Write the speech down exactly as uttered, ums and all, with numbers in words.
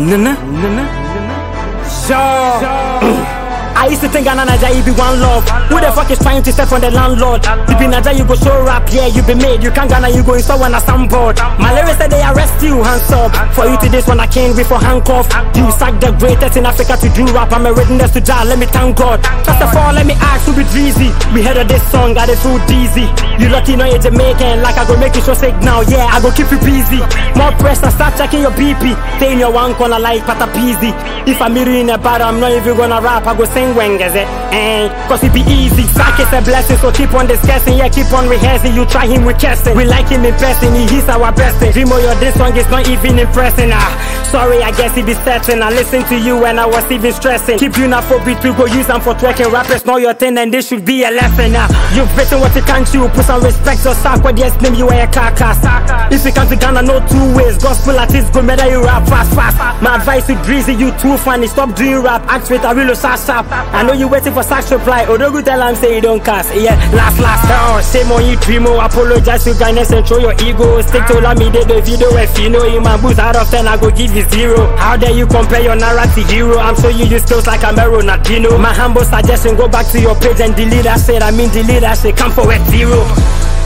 Nana, nana, sure. I used to think Ghana Naija you be one love. Who the fuck is trying to step on the landlord? You be Naija you go show rap, yeah you be made. You can't Ghana you go install on a soundboard. My lyrics said they arrest you, hands up. For you to this one I can't before handcuff. You suck the greatest in Africa to do rap. I'm a readiness to die, let me thank God. First of all let me ask who be Dreezy. We heard of this song, got it so dizzy. You lucky know you're Jamaican, like I go make you so sick now. Yeah I go keep you busy. More pressure, start checking your B P. Stay in your one corner like Patapeezy. If I'm in a battle I'm not even gonna rap, I go sing when is it? Eh, cause it be easy. Sack is a blessing, so keep on discussing. Yeah, keep on rehearsing. You try him with casting. We like him in person, he is our best thing. Dream of your this song is not even impressing. Ah, sorry, I guess he be certain. I listen to you when I was even stressing. Keep you not for beat, we go use them for twerking. Rappers know your thing and this should be a lesson. Ah, you've written what you can't chew. Put some respect or sack what yes name you are a carcass. If you come to Ghana, no two ways. Gospel artists go matter you rap fast, fast. My advice is Dreezy, you too funny. Stop doing rap, act with a real sharp sharp. I know you waiting for such reply. Odogu tell him say you don't cast. Yeah, last last oh, shame on you Dreamo. Apologize to Guinness and show your ego. Stick to let me did the video. If you know in my booth out of ten I go give you zero. How dare you compare your narrative hero? I'm sure you use skills like I'm a Ronaldinho. My humble suggestion, go back to your page and delete that shit. I mean delete that shit, come for a zero.